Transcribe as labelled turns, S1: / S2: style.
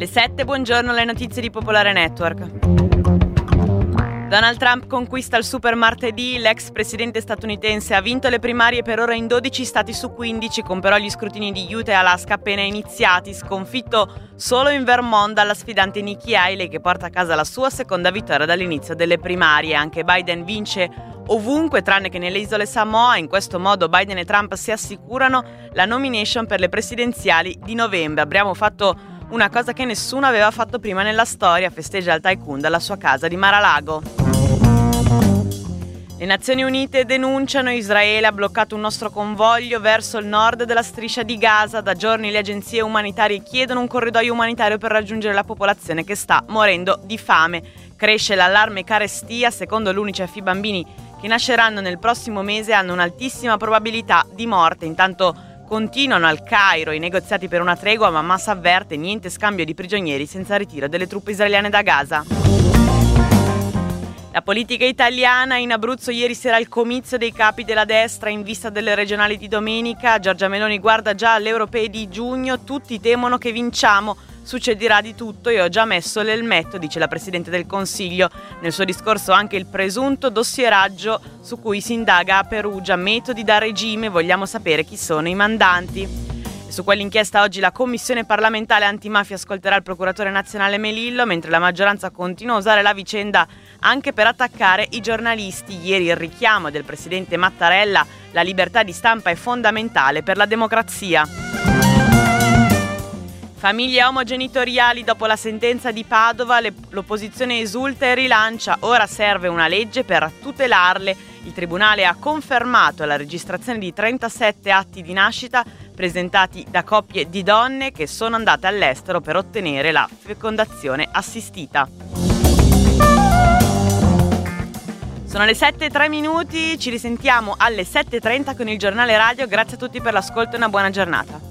S1: 7, buongiorno, le notizie di Popolare Network. Donald Trump conquista il super martedì, l'ex presidente statunitense ha vinto le primarie per ora in 12 stati su 15, con però gli scrutini di Utah e Alaska appena iniziati, sconfitto solo in Vermont dalla sfidante Nikki Haley che porta a casa la sua seconda vittoria dall'inizio delle primarie. Anche Biden vince ovunque tranne che nelle isole Samoa. In questo modo Biden e Trump si assicurano la nomination per le presidenziali di novembre. Abbiamo fatto una cosa che nessuno aveva fatto prima nella storia, festeggia il tycoon dalla sua casa di Mar-a-Lago. Le Nazioni Unite denunciano Israele ha bloccato un nostro convoglio verso il nord della striscia di Gaza. Da giorni le agenzie umanitarie chiedono un corridoio umanitario per raggiungere la popolazione che sta morendo di fame. Cresce l'allarme carestia, secondo l'UNICEF i bambini che nasceranno nel prossimo mese hanno un'altissima probabilità di morte. Intanto continuano al Cairo i negoziati per una tregua, ma Hamas avverte niente scambio di prigionieri senza ritiro delle truppe israeliane da Gaza. La politica italiana: in Abruzzo ieri sera il comizio dei capi della destra in vista delle regionali di domenica. Giorgia Meloni guarda già alle europee di giugno, tutti temono che vinciamo. Succederà di tutto e ho già messo l'elmetto, dice la Presidente del Consiglio. Nel suo discorso anche il presunto dossieraggio su cui si indaga a Perugia, metodi da regime, vogliamo sapere chi sono i mandanti. E su quell'inchiesta oggi la Commissione parlamentare antimafia ascolterà il procuratore nazionale Melillo, mentre la maggioranza continua a usare la vicenda anche per attaccare i giornalisti. Ieri il richiamo del Presidente Mattarella: la libertà di stampa è fondamentale per la democrazia. Famiglie omogenitoriali: dopo la sentenza di Padova, l'opposizione esulta e rilancia. Ora serve una legge per tutelarle. Il Tribunale ha confermato la registrazione di 37 atti di nascita presentati da coppie di donne che sono andate all'estero per ottenere la fecondazione assistita. Sono le 7:03, ci risentiamo alle 7:30 con il giornale radio. Grazie a tutti per l'ascolto e una buona giornata.